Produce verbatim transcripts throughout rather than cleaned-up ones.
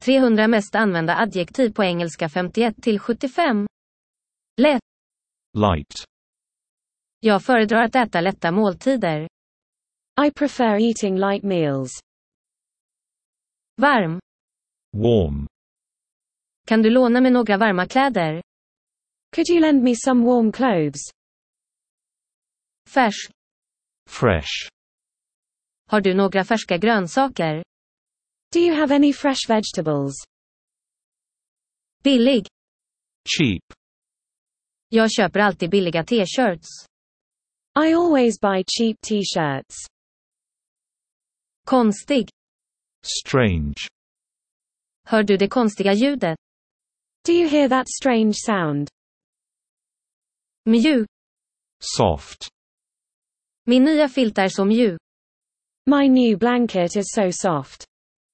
trehundra mest använda adjektiv på engelska femtioett till sjuttiofem. Lätt. Light. Jag föredrar att äta lätta måltider. I prefer eating light meals. Varm. Warm. Kan du låna mig några varma kläder? Could you lend me some warm clothes? Färsk. Fresh. Har du några färska grönsaker? Do you have any fresh vegetables? Billig. Cheap. Jag köper alltid billiga t-shirts. I always buy cheap t-shirts. Konstig. Strange. Hör du det konstiga ljudet? Do you hear that strange sound? Mjuk. Soft. Min nya filt är så mjuk. My new blanket is so soft.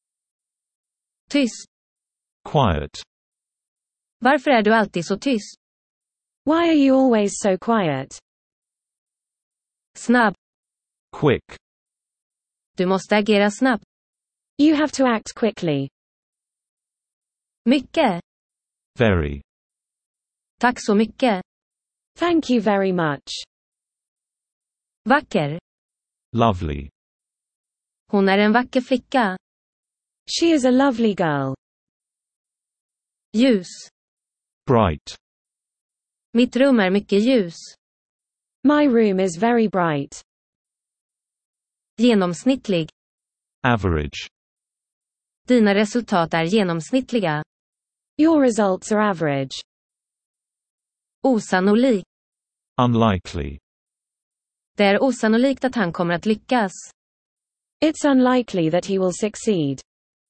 Tyst. Quiet. Varför är du alltid så tyst? Why are you always so quiet? Snabb. Quick. Du måste agera snabbt. You have to act quickly. Mycket. Very. Tack så mycket. Thank you very much. Vacker. Lovely. Hon är en vacker flicka. She is a lovely girl. Ljus. Bright. Mitt rum är mycket ljus. My room is very bright. Genomsnittlig. Average. Dina resultat är genomsnittliga. Your results are average. Osannolik. Unlikely. Det är osannolikt att han kommer att lyckas. It's unlikely that he will succeed.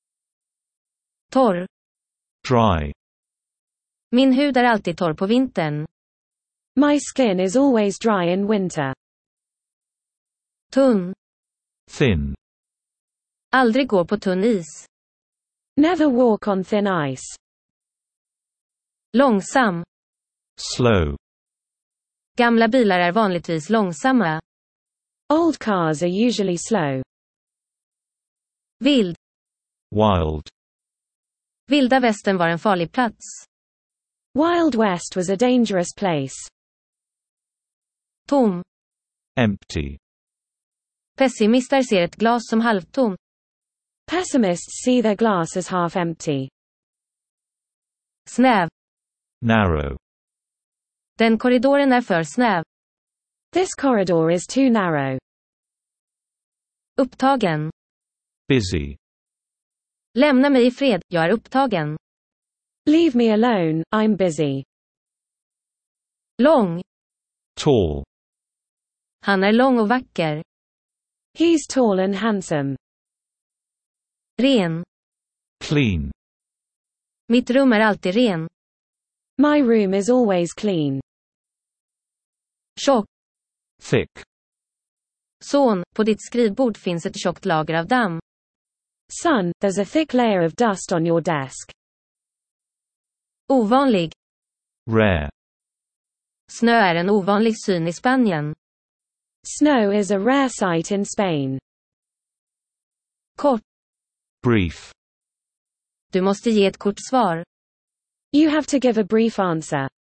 Torr. Dry. Min hud är alltid torr på vintern. My skin is always dry in winter. Tunn. Thin. Aldrig gå på tunn is. Never walk on thin ice. Långsam. Slow. Gamla bilar är vanligtvis långsamma. Old cars are usually slow. Vild. Wild. Vilda västern var en farlig plats. Wild West was a dangerous place. Tom. Empty. Pessimister ser ett glas som halvtomt. Pessimists see their glass as half empty. Snäv. Narrow. Den korridoren är för snäv. This corridor is too narrow. Upptagen. Busy. Lämna mig i fred, jag är upptagen. Leave me alone, I'm busy. Lång. Tall. Han är lång och vacker. He's tall and handsome. Ren. Clean. Mitt rum är alltid ren. My room is always clean. Tjock. Thick. Son, på ditt skrivbord finns ett tjockt lager av damm. Son, there's a thick layer of dust on your desk. Ovanlig. Rare. Snö är en ovanlig syn i Spanien. Snow is a rare sight in Spain. Kort. Brief. Du måste ge ett kort svar. You have to give a brief answer.